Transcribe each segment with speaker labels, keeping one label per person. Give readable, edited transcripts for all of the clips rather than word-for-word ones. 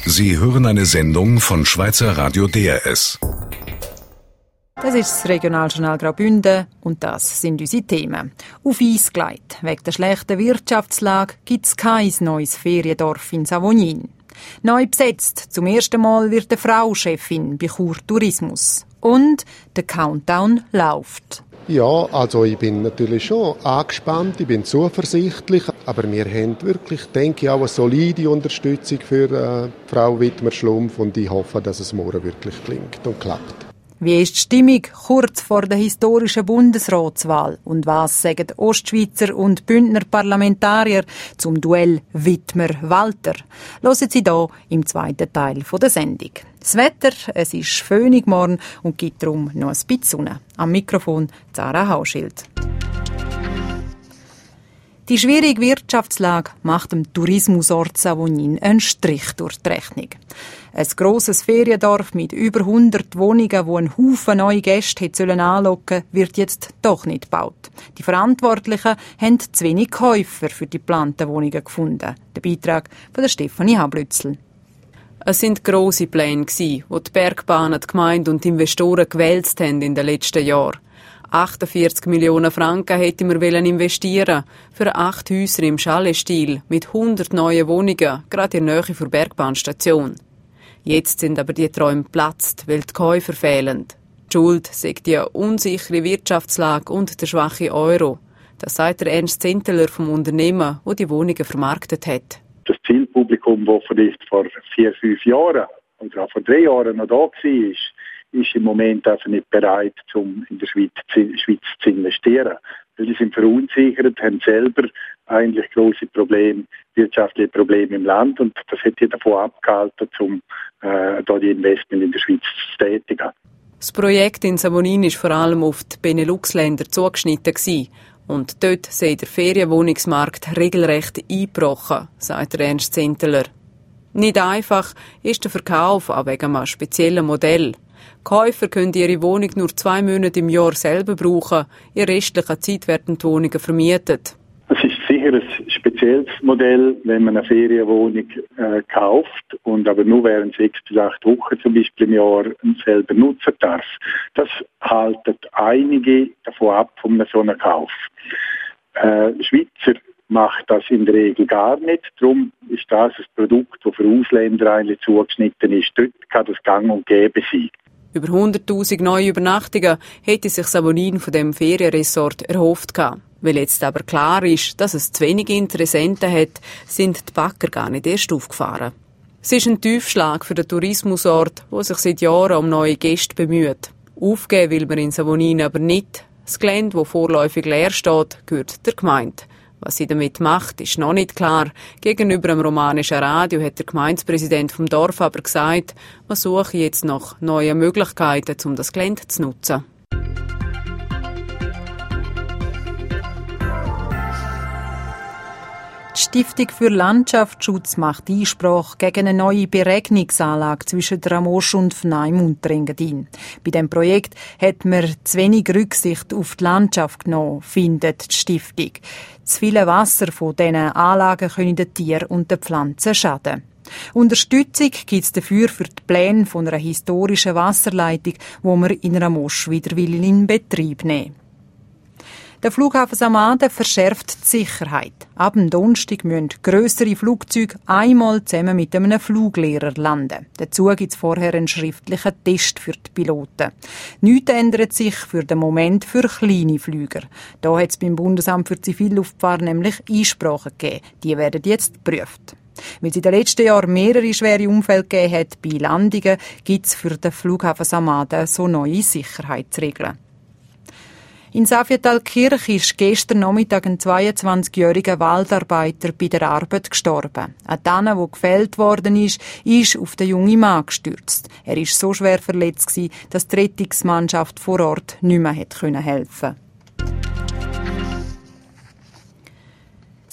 Speaker 1: Sie hören eine Sendung von Schweizer Radio DRS.
Speaker 2: Das ist das Regionaljournal Graubünden und das sind unsere Themen. Auf Eis gelegt. Wegen der schlechten Wirtschaftslage gibt es kein neues Feriendorf in Savognin. Neu besetzt. Zum ersten Mal wird eine Frau Chefin bei Chur Tourismus. Und der Countdown läuft.
Speaker 3: Ja, also ich bin natürlich schon angespannt, ich bin zuversichtlich, aber wir haben wirklich, denke ich, auch eine solide Unterstützung für Frau Wittmer-Schlumpf und ich hoffe, dass es morgen wirklich klingt und klappt.
Speaker 2: Wie ist die Stimmung kurz vor der historischen Bundesratswahl? Und was sagen Ostschweizer und Bündner Parlamentarier zum Duell Wittmer-Walter? Hören Sie hier im zweiten Teil der Sendung. Das Wetter, es ist föhnig morgen und gibt darum noch ein bisschen Sonne. Am Mikrofon Zara Hauschild. Die schwierige Wirtschaftslage macht dem Tourismusort Savognin einen Strich durch die Rechnung. Ein grosses Feriendorf mit über 100 Wohnungen, wo ein Haufen neue Gäste anlocken sollte, wird jetzt doch nicht gebaut. Die Verantwortlichen haben zu wenig Käufer für die geplanten Wohnungen gefunden. Der Beitrag von der Stefanie Hablützel.
Speaker 4: Es sind grosse Pläne, die die Bergbahnen, die Gemeinde und die Investoren gewälzt haben in den letzten Jahren. 48 Millionen Franken hätten wir investieren für 8 Häuser im Chalet-Stil mit 100 neuen Wohnungen, gerade in der Nähe der Bergbahnstation. Jetzt sind aber die Träume geplatzt, weil die Käufer fehlen. Die Schuld sagt die unsichere Wirtschaftslage und der schwache Euro. Das sagt der Ernst Zinteler vom Unternehmen, das die Wohnungen vermarktet hat.
Speaker 5: Das Zielpublikum, das vielleicht vor 4-5 Jahren oder auch vor 3 Jahren noch da war, ist im Moment einfach nicht bereit, um in der Schweiz zu investieren. Weil sie sind verunsichert, haben selber eigentlich grosse Probleme, wirtschaftliche Probleme im Land und das hat sie davon abgehalten, um da die Investment in der Schweiz zu tätigen.
Speaker 4: Das Projekt in Savognin war vor allem auf die Benelux-Länder zugeschnitten und dort sei der Ferienwohnungsmarkt regelrecht eingebrochen, sagt Ernst Zinteler. Nicht einfach ist der Verkauf, auch wegen einem speziellen Modell. Käufer können ihre Wohnung nur 2 Monate im Jahr selber brauchen. In restlicher Zeit werden die Wohnungen vermietet.
Speaker 5: Es ist sicher ein spezielles Modell, wenn man eine Ferienwohnung kauft und aber nur während 6 bis 8 Wochen zum Beispiel im Jahr selber nutzen darf. Das halten einige davon ab, von so einem Kauf. Schweizer macht das in der Regel gar nicht. Darum ist das ein Produkt, das für Ausländer eigentlich zugeschnitten ist. Dort kann das gang und gäbe sein.
Speaker 4: Über 100'000 neue Übernachtungen hätte sich Savognin von dem Ferienresort erhofft. Weil jetzt aber klar ist, dass es zu wenig Interessenten hat, sind die Bagger gar nicht erst aufgefahren. Es ist ein Tiefschlag für den Tourismusort, der sich seit Jahren um neue Gäste bemüht. Aufgeben will man in Savognin aber nicht. Das Gelände, das vorläufig leer steht, gehört der Gemeinde. Was sie damit macht, ist noch nicht klar. Gegenüber dem romanischen Radio hat der Gemeindepräsident vom Dorf aber gesagt, man suche jetzt nach neuen Möglichkeiten, um das Gelände zu nutzen.
Speaker 2: Die Stiftung für Landschaftsschutz macht Einsprache gegen eine neue Beregnungsanlage zwischen Ramosch und Fnaim und Engadin. Bei diesem Projekt hat man zu wenig Rücksicht auf die Landschaft genommen, findet die Stiftung. Zu viel Wasser von diesen Anlagen können den Tieren und den Pflanzen schaden. Unterstützung gibt es dafür für die Pläne von einer historischen Wasserleitung, die man in Ramosch wieder in Betrieb nehmen will. Der Flughafen Samaden verschärft die Sicherheit. Ab dem Donnerstag müssen grössere Flugzeuge einmal zusammen mit einem Fluglehrer landen. Dazu gibt es vorher einen schriftlichen Test für die Piloten. Nichts ändert sich für den Moment für kleine Flüger. Da hat es beim Bundesamt für Zivilluftfahrt nämlich Einsprachen gegeben. Die werden jetzt geprüft. Weil es in den letzten Jahren mehrere schwere Unfälle gegeben hat bei Landungen, gibt es für den Flughafen Samaden so neue Sicherheitsregeln. In Savietalkirch ist gestern Nachmittag ein 22-jähriger Waldarbeiter bei der Arbeit gestorben. Eine Tanne, die gefällt worden ist auf den jungen Mann gestürzt. Er war so schwer verletzt, dass die Rettungsmannschaft vor Ort nicht mehr helfen konnte.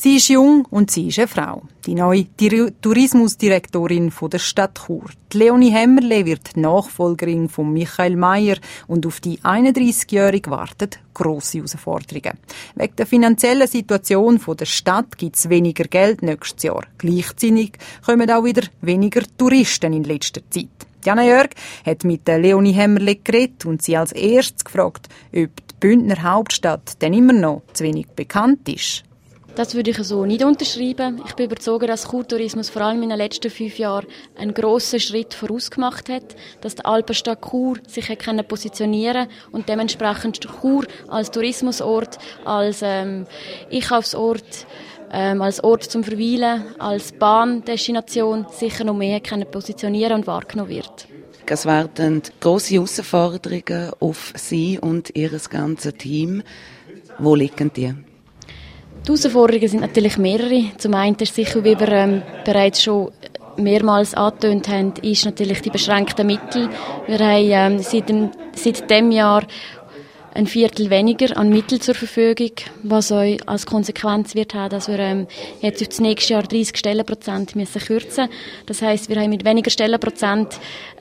Speaker 2: Sie ist jung und sie ist eine Frau. Die neue Tourismusdirektorin von der Stadt Chur. Die Leonie Hämmerle wird Nachfolgerin von Michael Mayer und auf die 31-Jährige warten grosse Herausforderungen. Wegen der finanziellen Situation der Stadt gibt es weniger Geld nächstes Jahr. Gleichzeitig kommen auch wieder weniger Touristen in letzter Zeit. Jana Jörg hat mit der Leonie Hämmerle geredet und sie als erstes gefragt, ob die Bündner Hauptstadt denn immer noch zu wenig bekannt ist.
Speaker 6: Das würde ich so nicht unterschreiben. Ich bin überzeugt, dass Chur-Tourismus vor allem in den letzten 5 Jahren einen grossen Schritt vorausgemacht hat, dass die Alpenstadt Chur sich positionieren konnte und dementsprechend Chur als Tourismusort, als Einkaufsort, als Ort zum Verweilen, als Bahndestination sicher noch mehr positionieren und wahrgenommen wird.
Speaker 7: Es werden grosse Herausforderungen auf Sie und Ihr ganzes Team. Wo liegen die?
Speaker 6: Die Herausforderungen sind natürlich mehrere. Zum einen ist sicher, wie wir bereits schon mehrmals angetönt haben, ist natürlich die beschränkten Mittel. Wir haben seit diesem Jahr ein Viertel weniger an Mitteln zur Verfügung, was euch als Konsequenz wird haben, dass wir jetzt auf das nächste Jahr 30 Stellenprozent müssen kürzen. Das heisst, wir haben mit weniger Stellenprozent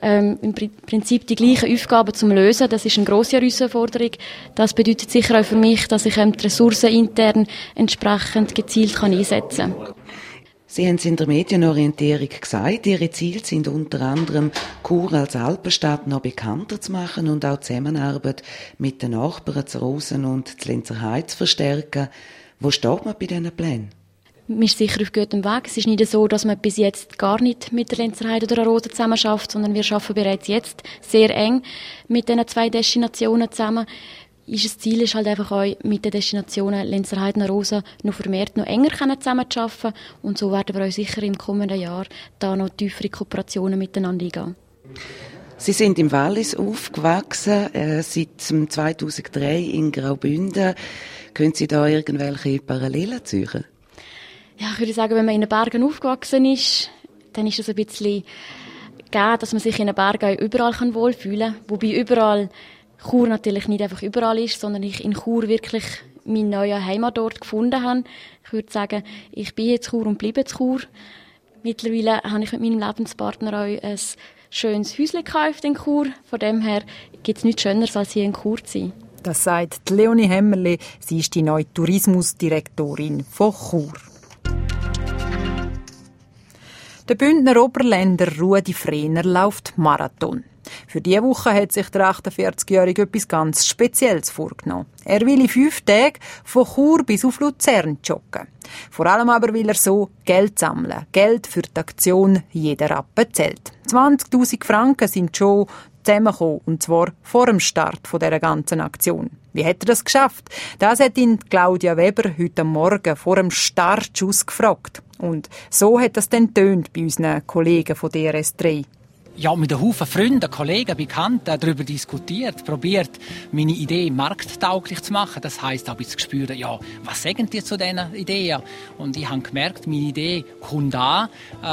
Speaker 6: im Prinzip die gleichen Aufgaben zum Lösen. Das ist eine grosse Herausforderung. Das bedeutet sicher auch für mich, dass ich die Ressourcen intern entsprechend gezielt einsetzen kann.
Speaker 7: Sie haben es in der Medienorientierung gesagt, Ihre Ziele sind unter anderem, Chur als Alpenstadt noch bekannter zu machen und auch die Zusammenarbeit mit den Nachbarn zu Rosen und zu Lenzerheide zu verstärken. Wo steht man bei diesen Plänen?
Speaker 6: Man ist sicher auf gutem Weg. Es ist nicht so, dass man bis jetzt gar nicht mit der Lenzerheide oder der Rosen zusammenarbeitet, sondern wir arbeiten bereits jetzt sehr eng mit diesen 2 Destinationen zusammen. Das Ziel ist halt einfach auch, mit den Destinationen Lenzerheide und Rosen noch vermehrt noch enger zusammenzuarbeiten. Und so werden wir auch sicher im kommenden Jahr da noch tiefere Kooperationen miteinander eingehen.
Speaker 7: Sie sind im Wallis aufgewachsen, seit 2003 in Graubünden. Können Sie da irgendwelche Parallelen ziehen?
Speaker 6: Ja, ich würde sagen, wenn man in den Bergen aufgewachsen ist, dann ist es ein bisschen gegeben, dass man sich in den Bergen überall wohlfühlen kann. Wobei überall Chur natürlich nicht einfach überall ist, sondern ich in Chur wirklich meinen neuen Heimatort gefunden habe. Ich würde sagen, ich bin jetzt Chur und bleibe jetzt Chur. Mittlerweile habe ich mit meinem Lebenspartner auch ein schönes Häuschen gekauft in Chur. Von dem her gibt es nichts Schöneres, als hier in Chur zu sein.
Speaker 2: Das sagt Leonie Hämmerle. Sie ist die neue Tourismusdirektorin von Chur. Der Bündner Oberländer Rudi Frehner läuft Marathon. Für diese Woche hat sich der 48-Jährige etwas ganz Spezielles vorgenommen. Er will in 5 Tagen von Chur bis auf Luzern joggen. Vor allem aber will er so Geld sammeln. Geld für die Aktion «Jeder Rappen zählt». 20'000 Franken sind schon zusammengekommen, und zwar vor dem Start dieser ganzen Aktion. Wie hat er das geschafft? Das hat ihn Claudia Weber heute Morgen vor dem Startschuss gefragt. Und so hat das dann tönt bei unseren Kollegen von DRS3.
Speaker 8: Ja, mit einem Haufen Freunden, Kollegen, Bekannten darüber diskutiert, probiert, meine Idee markttauglich zu machen. Das heisst auch ein bisschen spüren, ja, was sagen die zu diesen Ideen? Und ich habe gemerkt, meine Idee kommt an.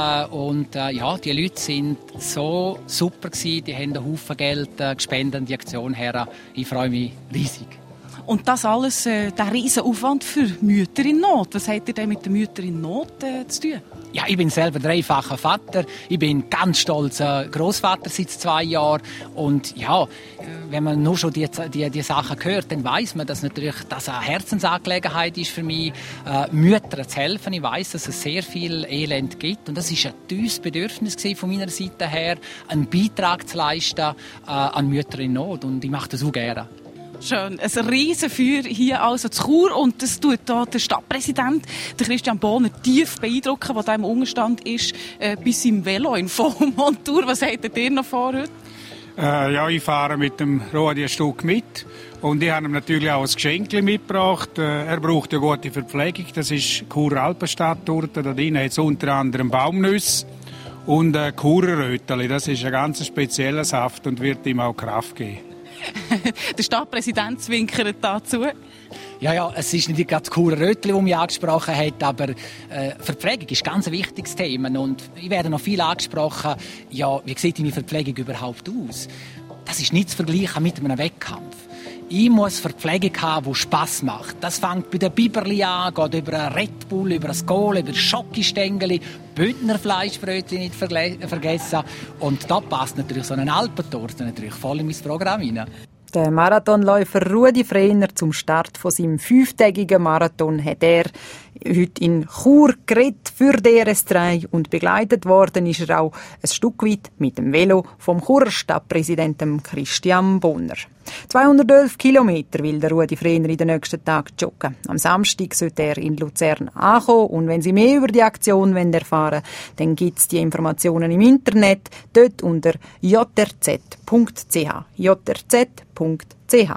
Speaker 8: Die Leute sind so super gewesen, die haben einen Haufen Geld gespendet, die Aktion her. Ich freue mich riesig.
Speaker 9: Und das alles, der riesen Aufwand für Mütter in Not. Was hat ihr denn mit den Müttern in Not zu tun?
Speaker 8: Ja, ich bin selber dreifacher Vater. Ich bin ganz stolzer Großvater seit 2 Jahren. Und ja, wenn man nur schon die Sachen hört, dann weiss man, dass natürlich das eine Herzensangelegenheit ist für mich, Müttern zu helfen. Ich weiss, dass es sehr viel Elend gibt. Und das war ein tiefes Bedürfnis von meiner Seite her, einen Beitrag zu leisten an Mütter in Not. Und ich mache das auch gerne.
Speaker 9: Schön. Ein Riesenfeuer hier also zu Chur. Und das tut da der Stadtpräsident, der Christian Bohner, tief beeindrucken, der da im Unterstand ist, bei seinem Velo in Vollmontur. Was habt ihr noch vor heute?
Speaker 10: Ich fahre mit dem Rudi ein Stück mit. Und ich habe ihm natürlich auch ein Geschenk mitgebracht. Er braucht ja gute Verpflegung. Das ist Chur Alpenstadt dort. Da drin hat es unter anderem Baumnüsse und Churer Röteli. Das ist ein ganz spezieller Saft und wird ihm auch Kraft geben.
Speaker 9: Der Stadtpräsident zwinkert dazu.
Speaker 8: Ja, es ist nicht gerade das Churer Rötli, das mich angesprochen hat, aber Verpflegung ist ganz ein wichtiges Thema. Und ich werde noch viel angesprochen, ja, wie sieht meine Verpflegung überhaupt aus? Das ist nicht zu vergleichen mit einem Wettkampf. Ich muss Verpflegung haben, die Spass macht. Das fängt bei den Biberli an, geht über einen Red Bull, über ein Kohl, über Schokistängeli, Bündner Fleischbrötchen nicht vergessen. Und da passt natürlich so eine Alpentorte natürlich voll in mein Programm rein.
Speaker 2: Der Marathonläufer Rudi Frehner zum Start von seinem 5-tägigen Marathon hat er heute in Chur geredet für DRS3 und begleitet worden ist er auch ein Stück weit mit dem Velo vom Churer Stadtpräsidenten Christian Bonner. 211 Kilometer will der Rudi Frehner in den nächsten Tagen joggen. Am Samstag sollte er in Luzern ankommen und wenn Sie mehr über die Aktion erfahren wollen, dann gibt es die Informationen im Internet, dort unter jrz.ch. jrz.ch.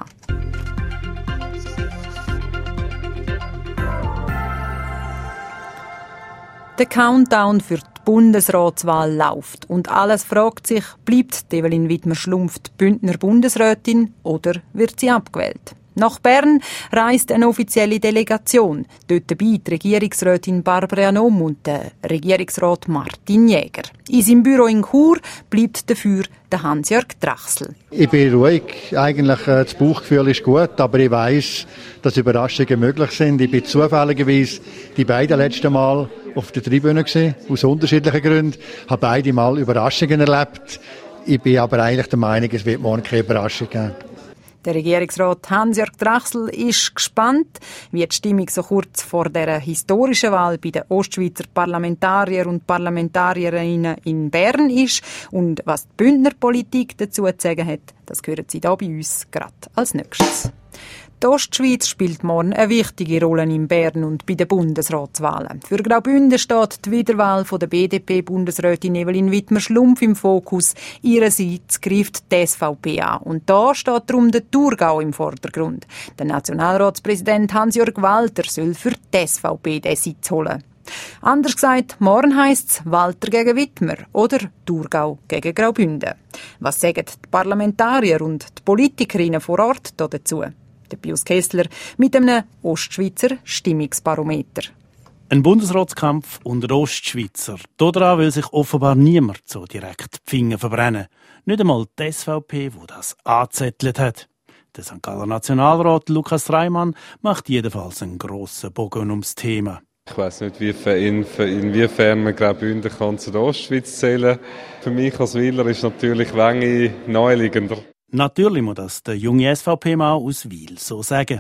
Speaker 2: Der Countdown für die Bundesratswahl läuft und alles fragt sich, bleibt Evelyn Widmer-Schlumpf die Bündner Bundesrätin oder wird sie abgewählt? Nach Bern reist eine offizielle Delegation. Dort dabei die Regierungsrätin Barbara Nomm und der Regierungsrat Martin Jäger. In seinem Büro in Chur bleibt dafür der Hans-Jörg Drachsl.
Speaker 11: Ich bin ruhig. Eigentlich das Bauchgefühl ist gut, aber ich weiss, dass Überraschungen möglich sind. Ich bin zufälligerweise die beiden letzten Mal auf der Tribüne gewesen, aus unterschiedlichen Gründen. Ich habe beide Mal Überraschungen erlebt. Ich bin aber eigentlich der Meinung, es wird morgen keine Überraschung geben.
Speaker 2: Der Regierungsrat Hans-Jörg Drachsl ist gespannt, wie die Stimmung so kurz vor der historischen Wahl bei den Ostschweizer Parlamentarier und Parlamentarierinnen in Bern ist und was die Bündner Politik dazu zu sagen hat, das hören Sie hier bei uns gerade als nächstes. Die Ostschweiz spielt morgen eine wichtige Rolle in Bern und bei den Bundesratswahlen. Für Graubünden steht die Wiederwahl von der BDP-Bundesrätin Evelyn Widmer-Schlumpf im Fokus. Ihrerseits greift die SVP an. Und da steht darum der Thurgau im Vordergrund. Der Nationalratspräsident Hans-Jörg Walter soll für die SVP den Sitz holen. Anders gesagt, morgen heisst es Walter gegen Widmer oder Thurgau gegen Graubünden. Was sagen die Parlamentarier und die Politikerinnen vor Ort dazu? Der Pius Kessler mit einem Ostschweizer Stimmungsbarometer.
Speaker 12: Ein Bundesratskampf unter Ostschweizer. Daran will sich offenbar niemand so direkt die Finger verbrennen. Nicht einmal die SVP, die das angezettelt hat. Der St. Galler Nationalrat Lukas Reimann macht jedenfalls einen grossen Bogen ums Thema.
Speaker 13: Ich weiss nicht, inwiefern man Graubünden zu der Ostschweiz zählen kann. Für mich als Wiler ist natürlich Wengi naheliegender.
Speaker 12: Natürlich muss das der junge SVP-Mann aus Wil so sagen.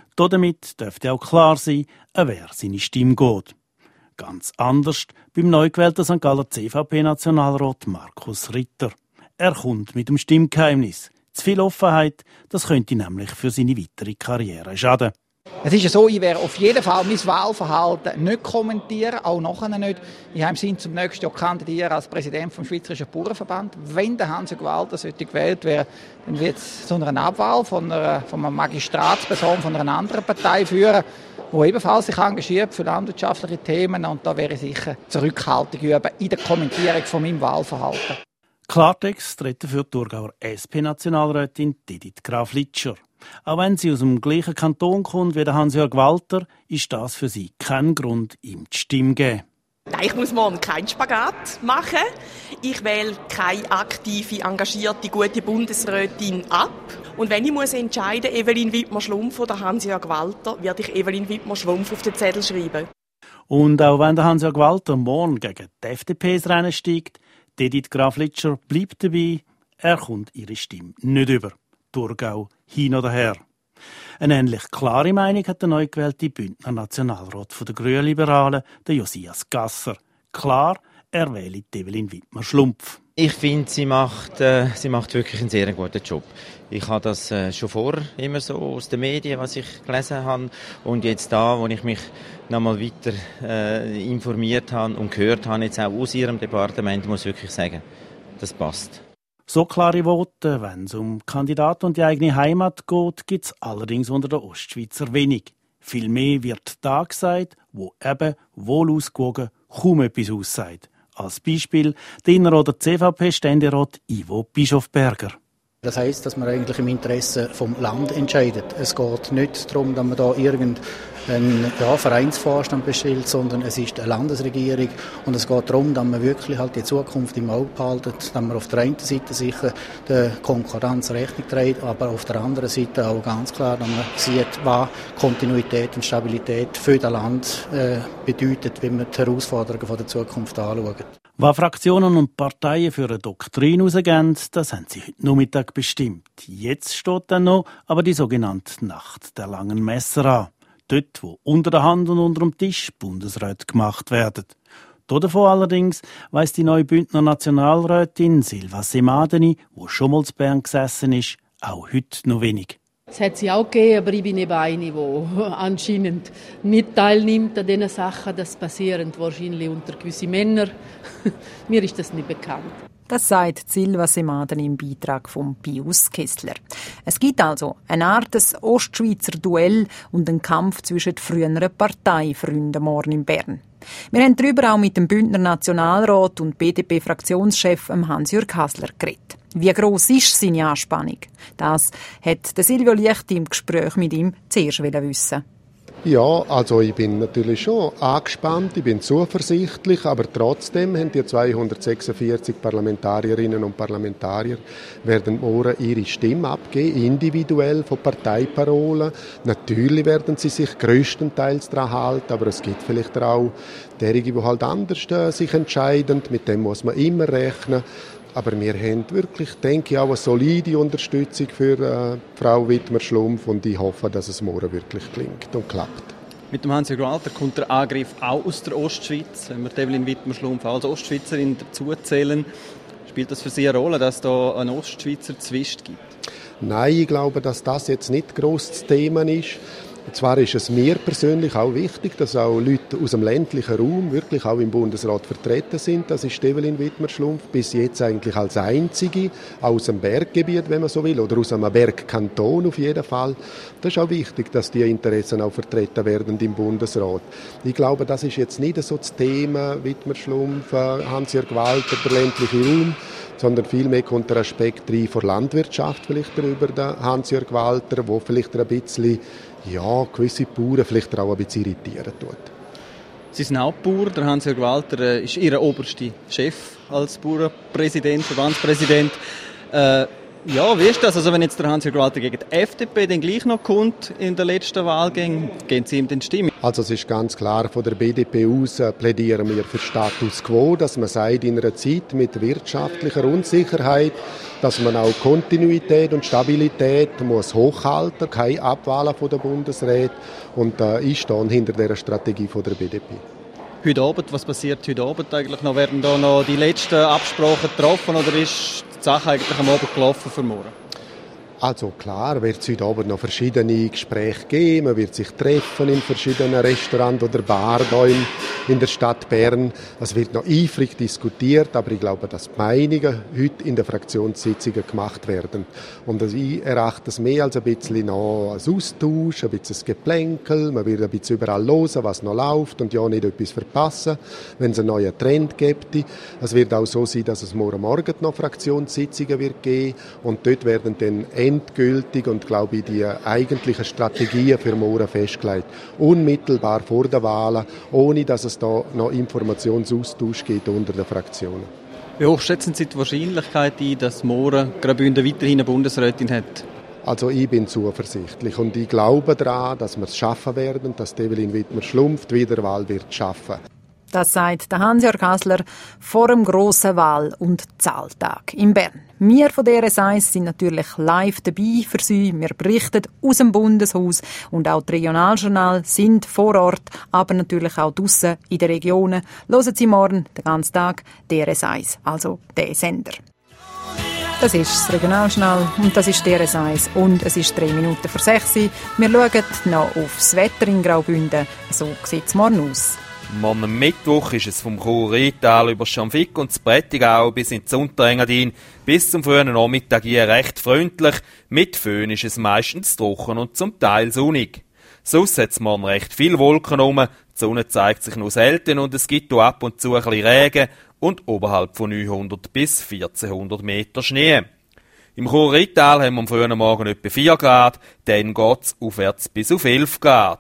Speaker 12: Damit dürfte auch klar sein, wer seine Stimme geht. Ganz anders beim neu gewählten St. Galler CVP-Nationalrat Markus Ritter. Er kommt mit dem Stimmgeheimnis. Zu viel Offenheit, das könnte nämlich für seine weitere Karriere schaden.
Speaker 14: Es ist ja so, ich werde auf jeden Fall mein Wahlverhalten nicht kommentieren, auch nachher nicht. Ich habe im Sinn, zum nächsten Jahr kandidieren als Präsident vom Schweizerischen Bauernverband. Wenn der Hans-Jörg Walter gewählt werden, dann wird es zu einer Abwahl von einer Magistratsperson von einer anderen Partei führen, die ebenfalls sich engagiert für landwirtschaftliche Themen. Und da wäre ich sicher Zurückhaltung üben in der Kommentierung von meinem Wahlverhalten.
Speaker 12: Klartext treten für die Thurgauer SP-Nationalrätin Edith Graf-Litscher. Auch wenn sie aus dem gleichen Kanton kommt wie der Hans-Jörg Walter, ist das für sie kein Grund, ihm die Stimme zu geben.
Speaker 15: Nein, ich muss morgen keinen Spagat machen. Ich wähle keine aktive, engagierte, gute Bundesrätin ab. Und wenn ich muss entscheiden, Evelyn Widmer-Schlumpf oder Hans-Jörg Walter, werde ich Evelyn Widmer-Schlumpf auf den Zettel schreiben.
Speaker 12: Und auch wenn der Hans-Jörg Walter morgen gegen die FDP ins Rennen steigt, Edith Graf-Litscher bleibt dabei, er kommt ihre Stimme nicht über. Thurgau hin oder her. Eine ähnlich klare Meinung hat der neu gewählte Bündner Nationalrat der Grünliberalen, der Josias Gasser. Klar, er wähle Evelyn Widmer-Schlumpf.
Speaker 16: Ich finde, sie macht wirklich einen sehr guten Job. Ich habe das schon vorher immer so aus den Medien, was ich gelesen habe. Und jetzt da, wo ich mich nochmal weiter informiert habe und gehört habe, jetzt auch aus ihrem Departement, muss ich wirklich sagen, das passt.
Speaker 12: So klare Worte, wenn es um Kandidaten und die eigene Heimat geht, gibt es allerdings unter den Ostschweizer wenig. Viel mehr wird da gesagt, wo eben wohl ausgewogen kaum etwas aussagt. Als Beispiel der Innerrhoder CVP-Ständerat Ivo Bischofberger.
Speaker 17: Das heisst, dass man eigentlich im Interesse vom Land entscheidet. Es geht nicht darum, dass man da ein Vereinsvorstand bestellt, sondern es ist eine Landesregierung und es geht darum, dass man wirklich halt die Zukunft im Auge behalten, dass man auf der einen Seite sicher der Konkurrenz Rechnung trägt, aber auf der anderen Seite auch ganz klar, dass man sieht, was Kontinuität und Stabilität für das Land bedeutet, wenn man die Herausforderungen der Zukunft anschaut.
Speaker 12: Was Fraktionen und Parteien für eine Doktrin herausgeben, das haben sie heute Nachmittag bestimmt. Jetzt steht dann noch aber die sogenannte Nacht der langen Messer an. Dort, wo unter der Hand und unter dem Tisch Bundesräte gemacht werden. Davon allerdings weiss die neue Bündner Nationalrätin Silva Semadeni, die schon mal in Bern gesessen ist, auch heute noch wenig.
Speaker 18: Es hat sie auch gegeben, aber ich bin eben eine, die anscheinend nicht teilnimmt an diesen Sachen. Das passiert wahrscheinlich unter gewissen Männern. Mir ist das nicht bekannt.
Speaker 2: Das sagt Silva Semadeni im Beitrag von Pius Kessler. Es gibt also eine Art des Ostschweizer Duell und einen Kampf zwischen den früheren Parteifreunden morgen in Bern. Wir haben darüber auch mit dem Bündner Nationalrat und BDP-Fraktionschef Hans-Jürg Hasler geredet. Wie gross ist seine Anspannung? Das hat Silvio Liechti im Gespräch mit ihm zuerst wissen.
Speaker 3: Ja, also ich bin natürlich schon angespannt, ich bin zuversichtlich, aber trotzdem haben die 246 Parlamentarierinnen und Parlamentarier werden morgen ihre Stimme abgeben, individuell von Parteiparolen. Natürlich werden sie sich grösstenteils daran halten, aber es gibt vielleicht auch derige, die halt anders sich entscheiden, mit dem muss man immer rechnen. Aber wir haben wirklich, denke ich, auch eine solide Unterstützung für Frau Wittmer-Schlumpf und ich hoffe, dass es morgen wirklich klingt und klappt.
Speaker 19: Mit dem Hans-Jürg Walter kommt der Angriff auch aus der Ostschweiz. Wenn wir Evelyn Wittmer-Schlumpf als Ostschweizerin dazuzählen, spielt das für Sie eine Rolle, dass es da einen Ostschweizer Zwist gibt?
Speaker 3: Nein, ich glaube, dass das jetzt nicht gross das Thema ist. Zwar ist es mir persönlich auch wichtig, dass auch Leute aus dem ländlichen Raum wirklich auch im Bundesrat vertreten sind. Das ist Evelyn Wittmer-Schlumpf bis jetzt eigentlich als einzige aus dem Berggebiet, wenn man so will, oder aus einem Bergkanton auf jeden Fall. Das ist auch wichtig, dass die Interessen auch vertreten werden im Bundesrat. Ich glaube, das ist jetzt nicht so das Thema Wittmer-Schlumpf, Hans-Jürg Walter, der ländliche Raum, sondern vielmehr kommt der Aspekt rein von Landwirtschaft vielleicht darüber, der Hans-Jürg Walter, wo vielleicht ein bisschen gewisse Bauern vielleicht auch ein bisschen irritieren tut.
Speaker 19: Sie sind auch Bauer, der Hans-Jürg Walter ist Ihr oberster Chef als Bauernpräsident, Verbandspräsident. Wie ist das? Also wenn jetzt der Hans-Jürg Walter gegen die FDP dann gleich noch kommt in der letzten Wahlgang, geben Sie ihm den Stimmen? Also es ist ganz klar, von der BDP aus plädieren wir für Status Quo, dass man sagt, in einer Zeit mit wirtschaftlicher Unsicherheit, dass man auch Kontinuität und Stabilität muss hochhalten, keine Abwahlen von der Bundesräte und ich stehe hinter dieser Strategie von der BDP. Heute Abend, was passiert heute Abend eigentlich noch? Werden da noch die letzten Absprachen getroffen oder ist die Sache eigentlich am Abend gelaufen für morgen? Also klar, wird es heute Abend noch verschiedene Gespräche geben. Man wird sich treffen in verschiedenen Restaurants oder Bars in der Stadt Bern. Es wird noch eifrig diskutiert, aber ich glaube, dass die Meinungen heute in den Fraktionssitzungen gemacht werden. Und ich erachte es mehr als ein bisschen noch als Austausch, ein bisschen ein Geplänkel. Man wird ein bisschen überall hören, was noch läuft und ja nicht etwas verpassen, wenn es einen neuen Trend gibt. Es wird auch so sein, dass es morgen noch Fraktionssitzungen wird geben und dort werden dann endgültig und glaube ich die eigentlichen Strategien für morgen festgelegt. Unmittelbar vor den Wahlen, ohne dass es da noch Informationsaustausch gibt unter den Fraktionen. Wie hoch schätzen Sie die Wahrscheinlichkeit ein, dass morgen Graubünden weiterhin eine Bundesrätin hat? Also ich bin zuversichtlich und ich glaube daran, dass wir es schaffen werden, dass Evelyn Wittmer-Schlumpf die Wiederwahl wird schaffen.
Speaker 2: Das sagt der Hans-Jürg Hasler vor dem grossen Wahl- und Zahltag in Bern. Wir von DRS1 sind natürlich live dabei für Sie. Wir berichten aus dem Bundeshaus und auch die Regionaljournal sind vor Ort, aber natürlich auch draussen in den Regionen. Hören Sie morgen den ganzen Tag DRS1, also der Sender. Das ist das Regionaljournal und das ist DRS1 und es ist 3 Minuten vor 6 Uhr. Wir schauen noch aufs Wetter in Graubünden. So sieht es morgen aus.
Speaker 20: Morgen Mittwoch ist es vom Chur-Rheintal über Schanfigg und das Prättigau bis ins Unterengadin bis zum frühen Nachmittag hier recht freundlich. Mit Föhn ist es meistens trocken und zum Teil sonnig. Sonst hat es morgen recht viel Wolken rum, die Sonne zeigt sich nur selten und es gibt auch ab und zu ein bisschen Regen und oberhalb von 900 bis 1400 Meter Schnee. Im Chur-Rheintal haben wir am frühen Morgen etwa 4 Grad, dann geht es aufwärts bis auf 11 Grad.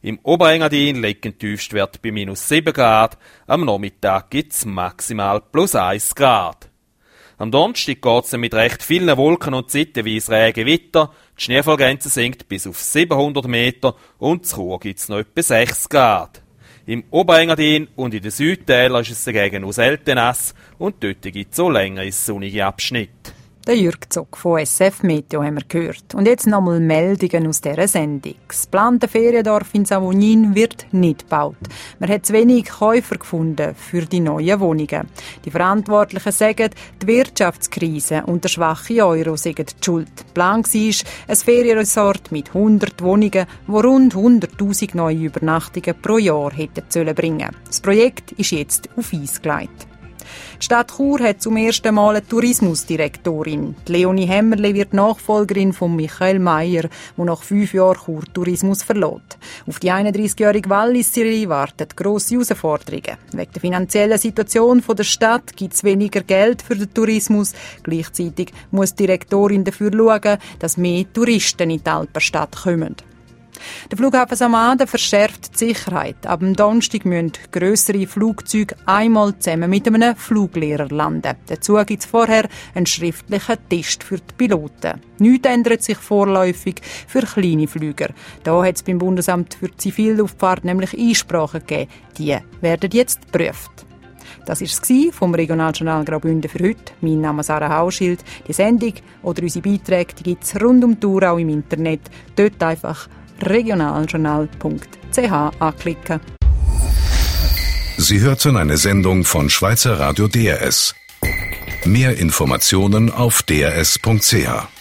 Speaker 20: Im Oberengadin liegt der Tiefstwert bei -7 Grad, am Nachmittag gibt es maximal +1 Grad. Am Donnerstag geht es mit recht vielen Wolken und zeitweise Regen weiter. Die Schneefallgrenze sinkt bis auf 700 Meter und zu Chur gibt es noch etwa 6 Grad. Im Oberengadin und in den Südtälern ist es dagegen noch selten nass und dort gibt es auch längere sonnige Abschnitte.
Speaker 2: Der Jürg Zock von SF Meteo haben wir gehört. Und jetzt nochmal Meldungen aus dieser Sendung. Das geplante Feriendorf in Savonin wird nicht gebaut. Man hat zu wenig Käufer gefunden für die neuen Wohnungen. Die Verantwortlichen sagen, die Wirtschaftskrise und der schwache Euro seien die Schuld. Plan war ein Ferienresort mit 100 Wohnungen, wo rund 100'000 neue Übernachtungen pro Jahr hätten bringen sollen. Das Projekt ist jetzt auf Eis gelegt. Die Stadt Chur hat zum ersten Mal eine Tourismusdirektorin. Die Leonie Hämmerle wird Nachfolgerin von Michael Meyer, der nach 5 Jahren Chur Tourismus verlässt. Auf die 31-jährige Walliserin warten grosse Herausforderungen. Wegen der finanziellen Situation der Stadt gibt es weniger Geld für den Tourismus. Gleichzeitig muss die Direktorin dafür schauen, dass mehr Touristen in die Alpenstadt kommen. Der Flughafen Samaden verschärft die Sicherheit. Ab dem Donnerstag müssen grössere Flugzeuge einmal zusammen mit einem Fluglehrer landen. Dazu gibt es vorher einen schriftlichen Test für die Piloten. Nichts ändert sich vorläufig für kleine Flüger. Da hat es beim Bundesamt für Zivilluftfahrt nämlich Einsprachen gegeben. Die werden jetzt geprüft. Das war es vom Regionaljournal Graubünden für heute. Mein Name ist Sarah Hauschild. Die Sendung oder unsere Beiträge gibt es rund um die Uhr auch im Internet. Dort einfach regionaljournal.ch anklicken.
Speaker 1: Sie hörten eine Sendung von Schweizer Radio DRS. Mehr Informationen auf drs.ch.